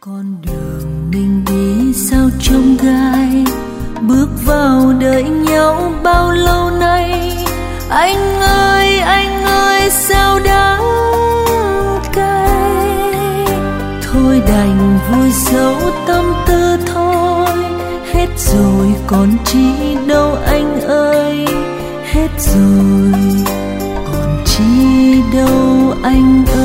Con đường mình đi sao trông gai, bước vào đợi nhau bao lâu nay. Anh ơi sao đắng cay. Thôi đành vui dấu tâm tư thôi, hết rồi còn chi đâu anh ơi, hết rồi còn chi đâu anh ơi.